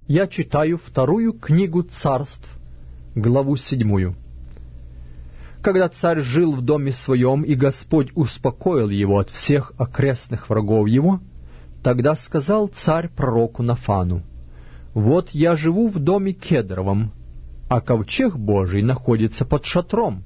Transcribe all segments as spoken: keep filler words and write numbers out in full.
Я читаю вторую книгу Царств, главу седьмую. Когда царь жил в доме своем, и Господь успокоил его от всех окрестных врагов его, тогда сказал царь пророку Нафану: «Вот я живу в доме кедровом, а ковчег Божий находится под шатром».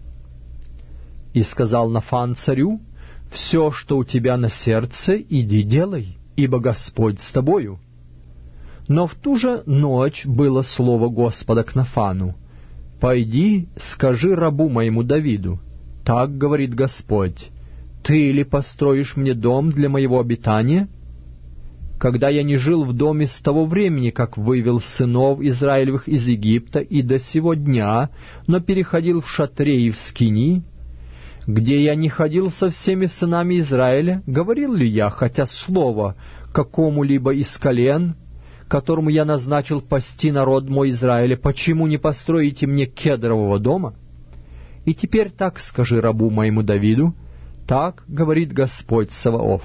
И сказал Нафан царю: «Все, что у тебя на сердце, иди делай, ибо Господь с тобою». Но в ту же ночь было слово Господа к Нафану: «Пойди, скажи рабу моему Давиду, так говорит Господь: ты ли построишь мне дом для моего обитания? Когда я не жил в доме с того времени, как вывел сынов Израилевых из Египта, и до сего дня, но переходил в шатре и в скини, где я не ходил со всеми сынами Израиля, говорил ли я хотя слово какому-либо из колен, которому я назначил пасти народ мой Израиля: почему не построите мне кедрового дома? И теперь так скажи рабу моему Давиду: так говорит Господь Саваоф: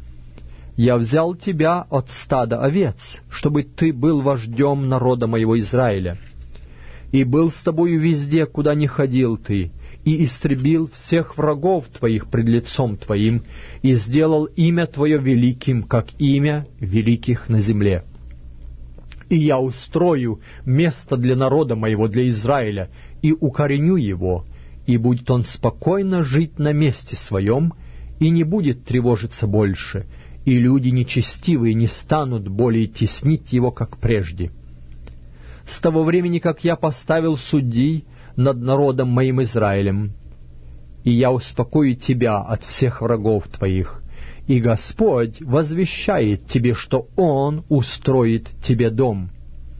я взял тебя от стада овец, чтобы ты был вождем народа моего Израиля, и был с тобою везде, куда ни ходил ты, и истребил всех врагов твоих пред лицом твоим, и сделал имя твое великим, как имя великих на земле. И я устрою место для народа моего, для Израиля, и укореню его, и будет он спокойно жить на месте своем, и не будет тревожиться больше, и люди нечестивые не станут более теснить его, как прежде. С того времени, как я поставил судей над народом моим Израилем, и я успокою тебя от всех врагов твоих, и Господь возвещает тебе, что Он устроит тебе дом.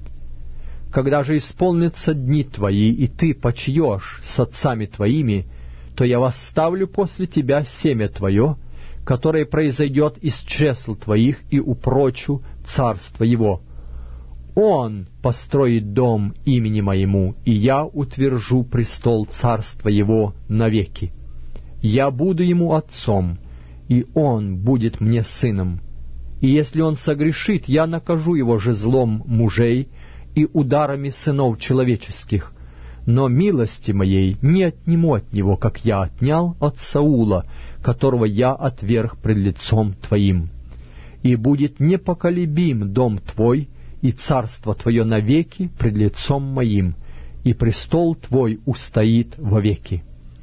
Когда же исполнятся дни твои, и ты почиешь с отцами твоими, то я восставлю после тебя семя твое, которое произойдет из чресл твоих, и упрочу царство его. Он построит дом имени моему, и я утвержу престол царства его навеки. Я буду ему отцом, и он будет мне сыном. И если он согрешит, я накажу его жезлом мужей и ударами сынов человеческих, но милости моей не отниму от него, как я отнял от Саула, которого я отверг пред лицом твоим. И будет непоколебим дом твой, и царство твое навеки пред лицом моим, и престол твой устоит вовеки».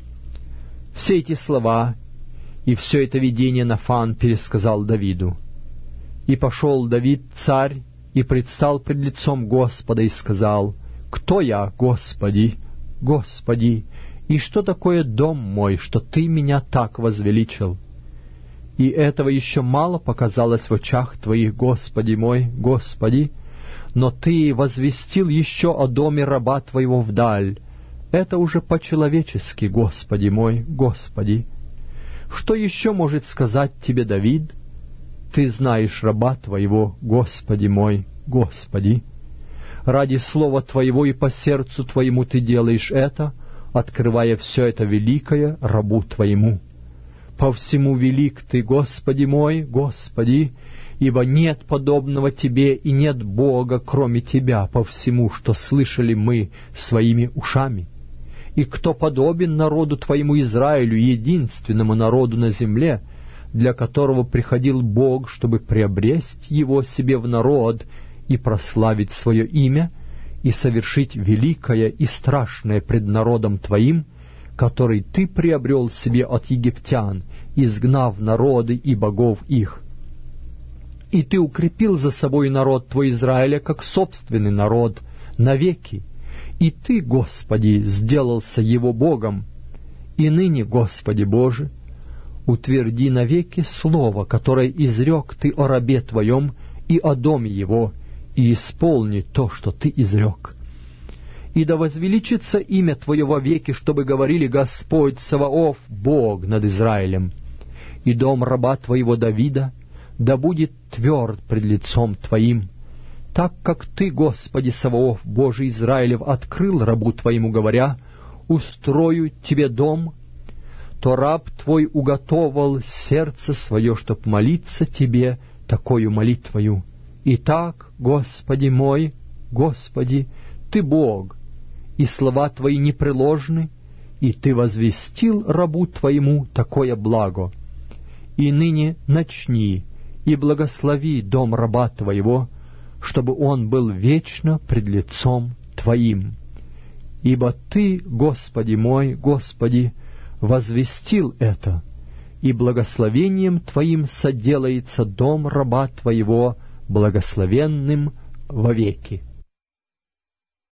Все эти слова и все это видение Нафан пересказал Давиду. И пошел Давид, царь, и предстал пред лицом Господа, и сказал: «Кто я, Господи, Господи, и что такое дом мой, что Ты меня так возвеличил? И этого еще мало показалось в очах Твоих, Господи мой, Господи, но Ты возвестил еще о доме раба Твоего вдаль. Это уже по-человечески, Господи мой, Господи. Что еще может сказать Тебе Давид? Ты знаешь раба Твоего, Господи мой, Господи. Ради слова Твоего и по сердцу Твоему Ты делаешь это, открывая все это великое рабу Твоему. По всему велик Ты, Господи мой, Господи, ибо нет подобного Тебе и нет Бога, кроме Тебя, по всему, что слышали мы своими ушами. И кто подобен народу Твоему Израилю, единственному народу на земле, для которого приходил Бог, чтобы приобресть его себе в народ и прославить свое имя, и совершить великое и страшное пред народом Твоим, который Ты приобрел себе от египтян, изгнав народы и богов их. И Ты укрепил за собой народ Твой Израиля, как собственный народ, навеки. И Ты, Господи, сделался его Богом. И ныне, Господи Боже, утверди навеки слово, которое изрек Ты о рабе Твоем и о доме его, и исполни то, что Ты изрек. И да возвеличится имя Твое вовеки, чтобы говорили: Господь Саваоф, Бог над Израилем. И дом раба Твоего Давида да будет тверд пред лицом Твоим, так как Ты, Господи Саваоф, Боже Израилев, открыл рабу Твоему, говоря: устрою Тебе дом, то раб Твой уготовал сердце свое, чтоб молиться Тебе такою молитвою. Итак, Господи мой, Господи, Ты Бог, и слова Твои непреложны, и Ты возвестил рабу Твоему такое благо. И ныне начни и благослови дом раба Твоего, чтобы он был вечно пред лицом Твоим. Ибо Ты, Господи мой, Господи, возвестил это, и благословением Твоим соделается дом раба Твоего благословенным вовеки.